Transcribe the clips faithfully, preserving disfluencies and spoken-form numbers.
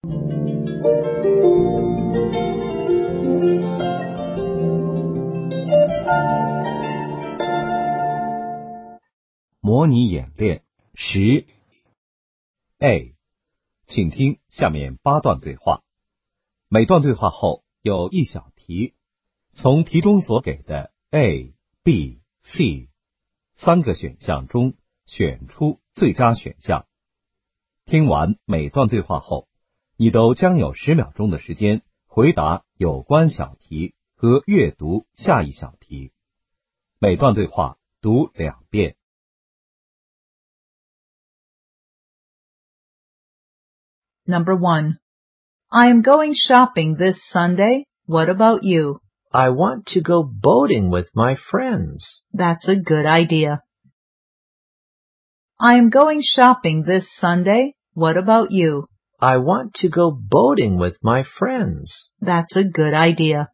模拟演练十 A， 请听下面八段对话。每段对话后有一小题，从题中所给的 A、B、C 三个选项中选出最佳选项。听完每段对话后，你都将有十秒钟的时间回答有关小题和阅读下一小题。每段对话读两遍。 Number one. I am going shopping this Sunday. What about you? I want to go boating with my friends. That's a good idea. I am going shopping this Sunday. What about you? I want to go boating with my friends. That's a good idea.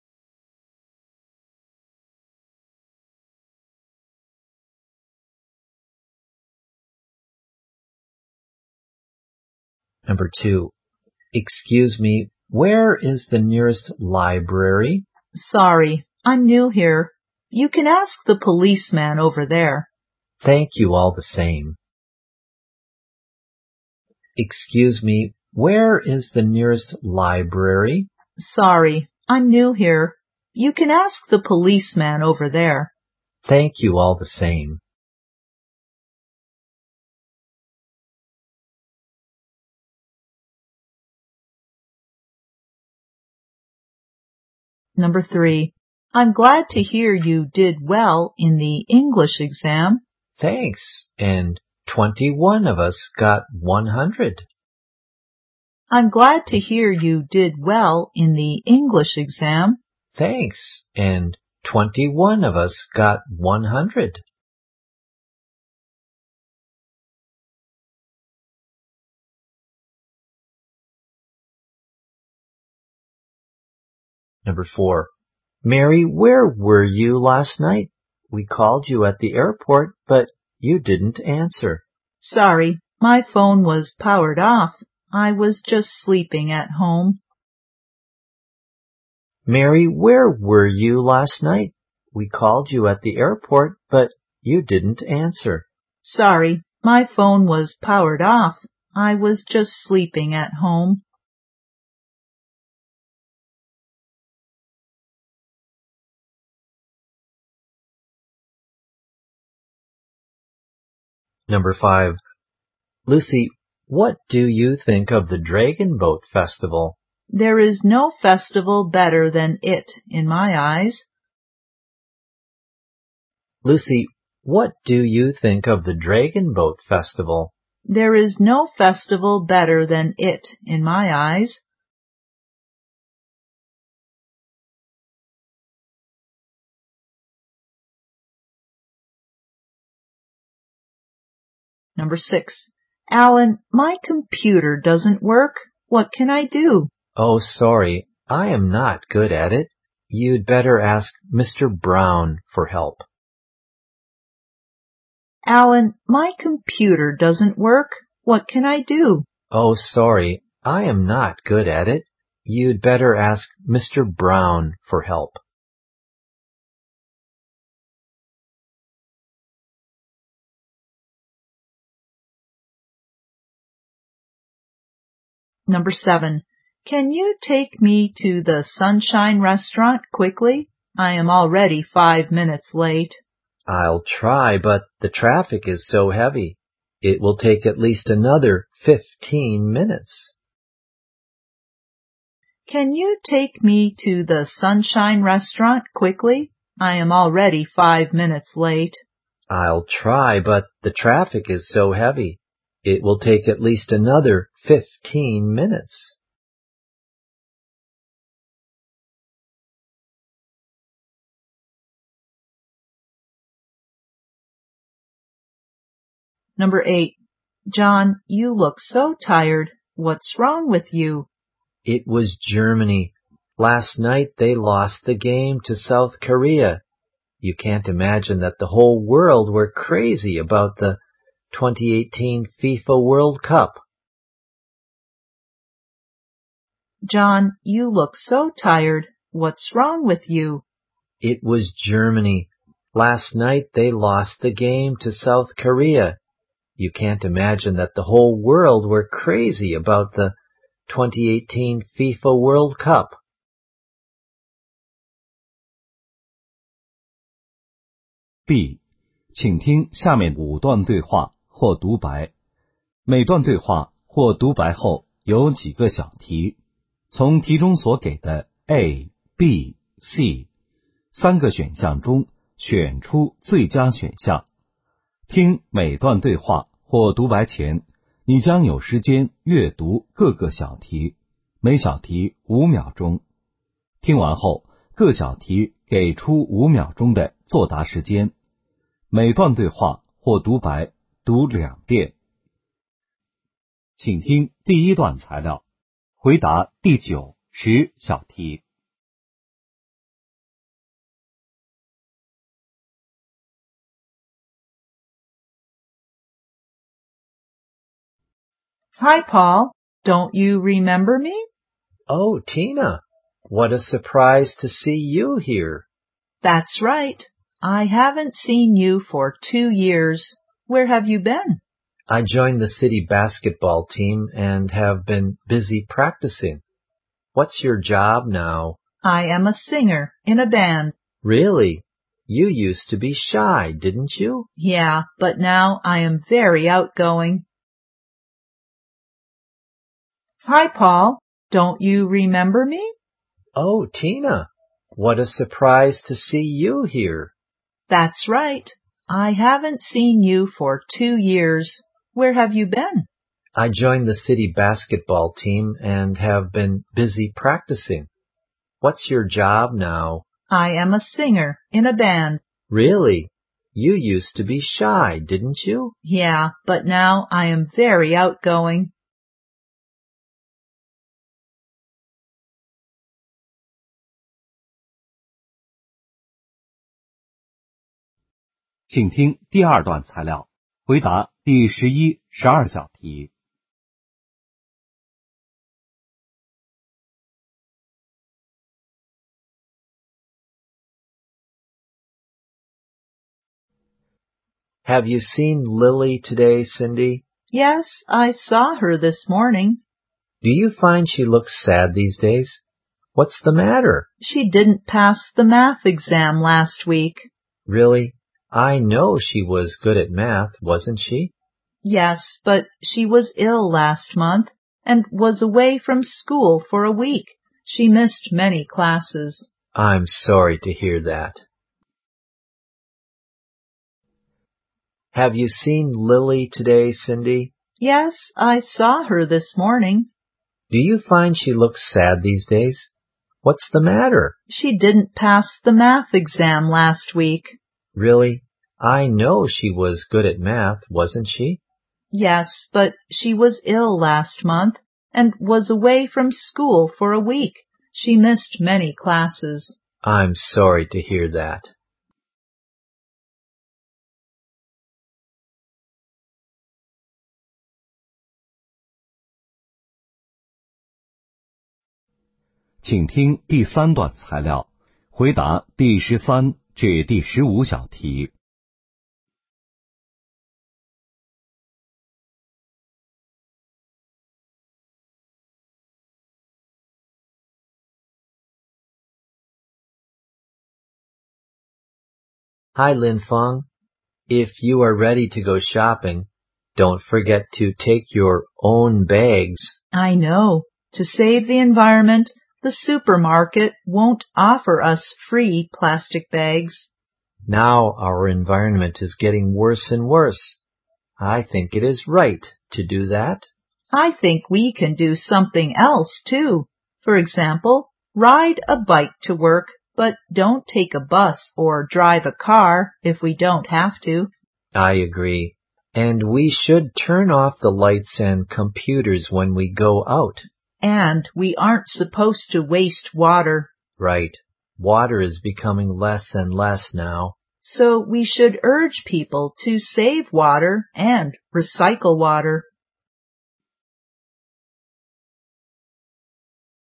Number two. Excuse me, where is the nearest library? Sorry, I'm new here. You can ask the policeman over there. Thank you all the same. Excuse me, where is the nearest library? Sorry, I'm new here. You can ask the policeman over there. Thank you all the same. Number three. I'm glad to hear you did well in the English exam. Thanks, and twenty-one of us got one hundred. I'm glad to hear you did well in the English exam. Thanks, and twenty-one of us got one hundred. Number four. Mary, where were you last night? We called you at the airport, but you didn't answer. Sorry, my phone was powered off. I was just sleeping at home. Mary, where were you last night? We called you at the airport, but you didn't answer. Sorry, my phone was powered off. I was just sleeping at home. Number five. Lucy, what do you think of the Dragon Boat Festival? There is no festival better than it, in my eyes. Lucy, what do you think of the Dragon Boat Festival? There is no festival better than it, in my eyes. Number six. Alan, my computer doesn't work. What can I do? Oh, sorry. I am not good at it. You'd better ask Mister Brown for help. Alan, my computer doesn't work. What can I do? Oh, sorry. I am not good at it. You'd better ask Mister Brown for help. Number seven. Can you take me to the Sunshine Restaurant quickly? I am already five minutes late. I'll try, but the traffic is so heavy. It will take at least another fifteen minutes. Can you take me to the Sunshine Restaurant quickly? I am already five minutes late. I'll try, but the traffic is so heavy. It will take at least another fifteen minutes. Number eight. John, you look so tired. What's wrong with you? It was Germany. Last night they lost the game to South Korea. You can't imagine that the whole world were crazy about the twenty eighteen FIFA World Cup. John, you look so tired. What's wrong with you? It was Germany. Last night they lost the game to South Korea. You can't imagine that the whole world were crazy about the twenty eighteen FIFA World Cup. B，请听下面五段对话或独白。每段对话或独白后有几个小题，从题中所给的 A、B、C 三个选项中选出最佳选项。听每段对话或独白前，你将有时间阅读各个小题，每小题五秒钟。听完后，各小题给出五秒钟的作答时间。每段对话或独白读两遍。请听第一段材料，回答第九、十小题。 Hi, Paul. Don't you remember me? Oh, Tina, what a surprise to see you here. That's right. I haven't seen you for two years. Where have you been? I joined the city basketball team and have been busy practicing. What's your job now? I am a singer in a band. Really? You used to be shy, didn't you? Yeah, but now I am very outgoing. Hi, Paul. Don't you remember me? Oh, Tina, what a surprise to see you here. That's right. I haven't seen you for two years. Where have you been? I joined the city basketball team and have been busy practicing. What's your job now? I am a singer in a band. Really? You used to be shy, didn't you? Yeah, but now I am very outgoing. .请听第二段材料，回答第十一、十二小题。 Have you seen Lily today, Cindy? Yes, I saw her this morning. Do you find she looks sad these days? What's the matter? She didn't pass the math exam last week. Really? I know she was good at math, wasn't she? Yes, but she was ill last month and was away from school for a week. She missed many classes. I'm sorry to hear that. Have you seen Lily today, Cindy? Yes, I saw her this morning. Do you find she looks sad these days? What's the matter? She didn't pass the math exam last week. Really? I know she was good at math, wasn't she? Yes, but she was ill last month and was away from school for a week. She missed many classes. I'm sorry to hear that. .请听第三段材料，回答第十三至第十五小题。 Hi, Lin Feng. If you are ready to go shopping, don't forget to take your own bags. I know. To save the environment, the supermarket won't offer us free plastic bags. Now our environment is getting worse and worse. I think it is right to do that. I think we can do something else too. For example, ride a bike to work, but don't take a bus or drive a car if we don't have to. I agree. And we should turn off the lights and computers when we go out. And we aren't supposed to waste water. Right. Water is becoming less and less now. So we should urge people to save water and recycle water.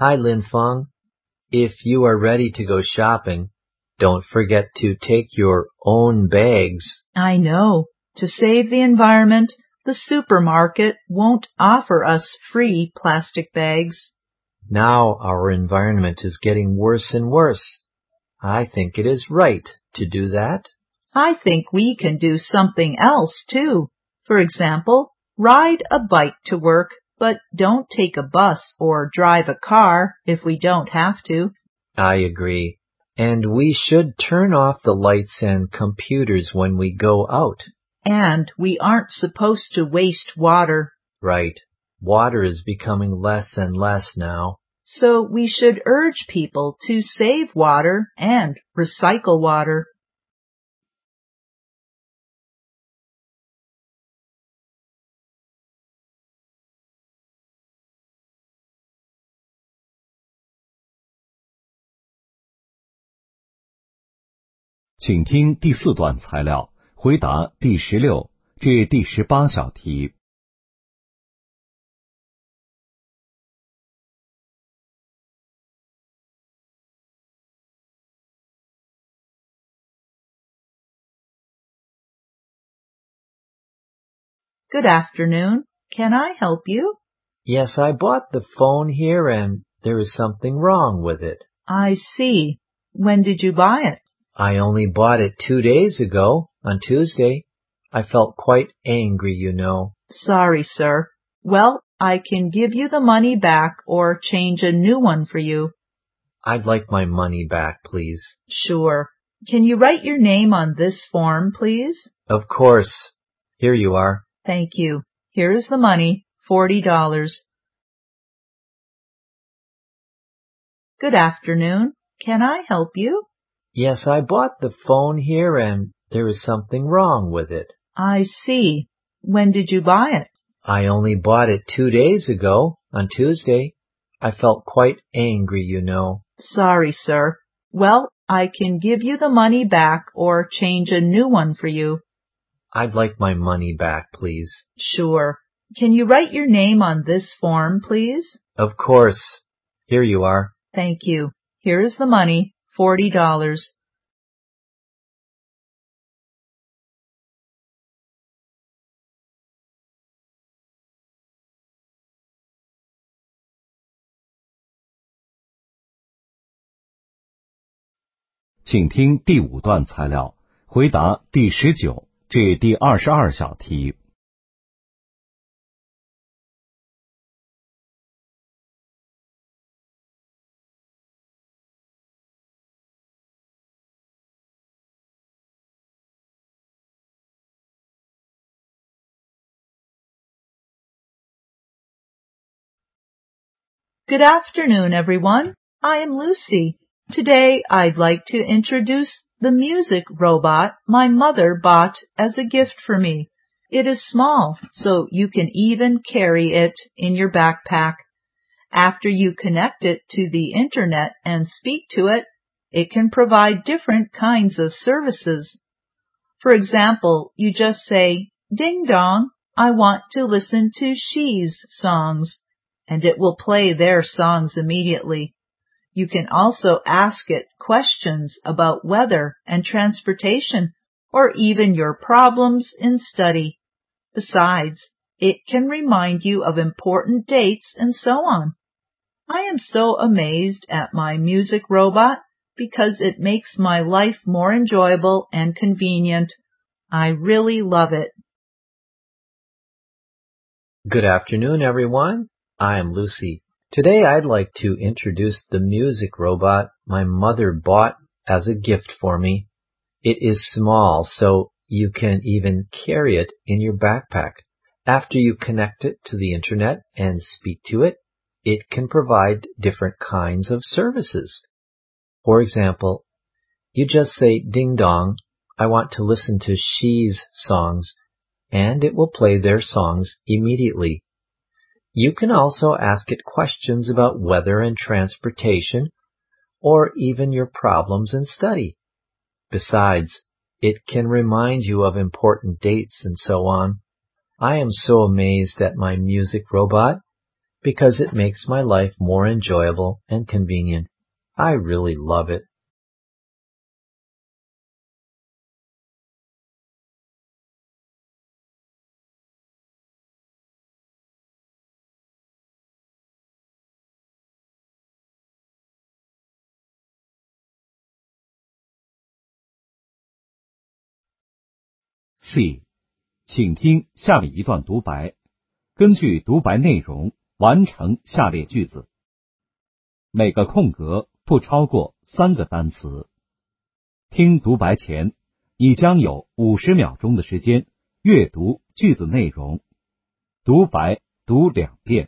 Hi, Lin Feng. If you are ready to go shopping, don't forget to take your own bags. I know. To save the environment, the supermarket won't offer us free plastic bags. Now our environment is getting worse and worse. I think it is right to do that. I think we can do something else, too. For example, ride a bike to work, but don't take a bus or drive a car if we don't have to. I agree. And we should turn off the lights and computers when we go out. And we aren't supposed to waste water. Right. Water is becoming less and less now. So we should urge people to save water and recycle water. "请听第四段材料，回答第十六至第十八小题。 Good afternoon. Can I help you? Yes, I bought the phone here and there is something wrong with it. I see. When did you buy it? I only bought it two days ago, on Tuesday. I felt quite angry, you know. Sorry, sir. Well, I can give you the money back or change a new one for you. I'd like my money back, please. Sure. Can you write your name on this form, please? Of course. Here you are. Thank you. Here is the money, forty dollars. Good afternoon. Can I help you? Yes, I bought the phone here and there is something wrong with it. I see. When did you buy it? I only bought it two days ago, on Tuesday. I felt quite angry, you know. Sorry, sir. Well, I can give you the money back or change a new one for you. I'd like my money back, please. Sure. Can you write your name on this form, please? Of course. Here you are. Thank you. Here is the money, forty dollars. 请听第五段材料，回答第十九至第二十二小题。 Good afternoon, everyone. I am Lucy. Today I'd like to introduce the music robot my mother bought as a gift for me. It is small, so you can even carry it in your backpack. After you connect it to the internet and speak to it, it can provide different kinds of services. For example, you just say, "Ding dong, I want to listen to She's songs," and it will play their songs immediately. You can also ask it questions about weather and transportation, or even your problems in study. Besides, it can remind you of important dates and so on. I am so amazed at my music robot because it makes my life more enjoyable and convenient. I really love it. Good afternoon, everyone. I am Lucy. Today I'd like to introduce the music robot my mother bought as a gift for me. It is small, so you can even carry it in your backpack. After you connect it to the internet and speak to it, it can provide different kinds of services. For example, you just say, "Ding dong, I want to listen to She's songs," and it will play their songs immediately. You can also ask it questions about weather and transportation, or even your problems in study. Besides, it can remind you of important dates and so on. I am so amazed at my music robot. because it makes my life more enjoyable and convenient. I really love it. C， 请听下面一段独白，根据独白内容完成下列句子。每个空格不超过三个单词。听独白前，你将有五十秒钟的时间阅读句子内容。独白读两遍。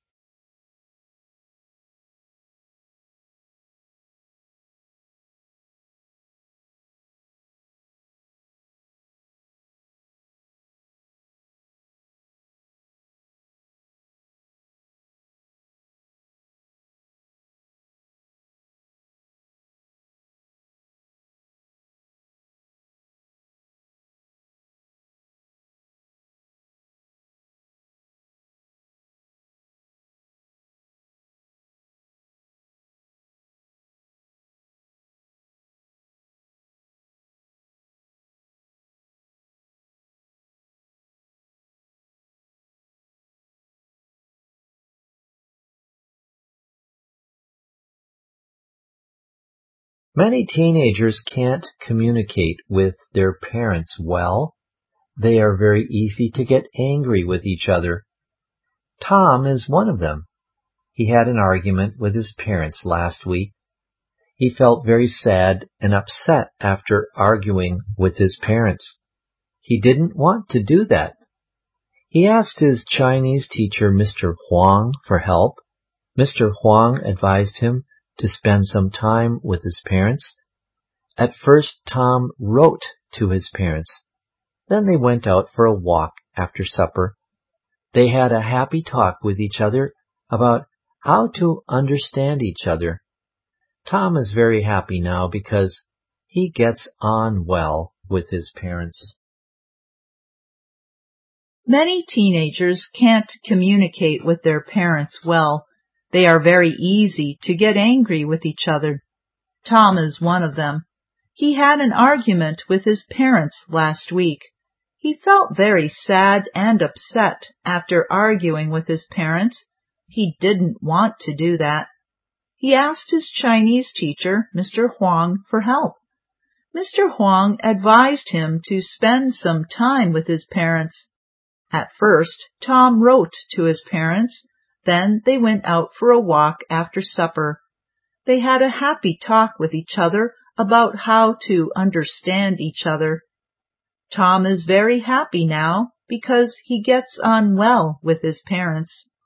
Many teenagers can't communicate with their parents well. They are very easy to get angry with each other. Tom is one of them. He had an argument with his parents last week. He felt very sad and upset after arguing with his parents. He didn't want to do that. He asked his Chinese teacher, Mister Huang, for help. Mister Huang advised him to spend some time with his parents. At first, Tom wrote to his parents. Then they went out for a walk after supper. They had a happy talk with each other about how to understand each other. Tom is very happy now because he gets on well with his parents. Many teenagers can't communicate with their parents well. They are very easy to get angry with each other. Tom is one of them. He had an argument with his parents last week. He felt very sad and upset after arguing with his parents. He didn't want to do that. He asked his Chinese teacher, Mister Huang, for help. Mister Huang advised him to spend some time with his parents. At first, Tom wrote to his parents. Then they went out for a walk after supper. They had a happy talk with each other about how to understand each other. Tom is very happy now because he gets on well with his parents.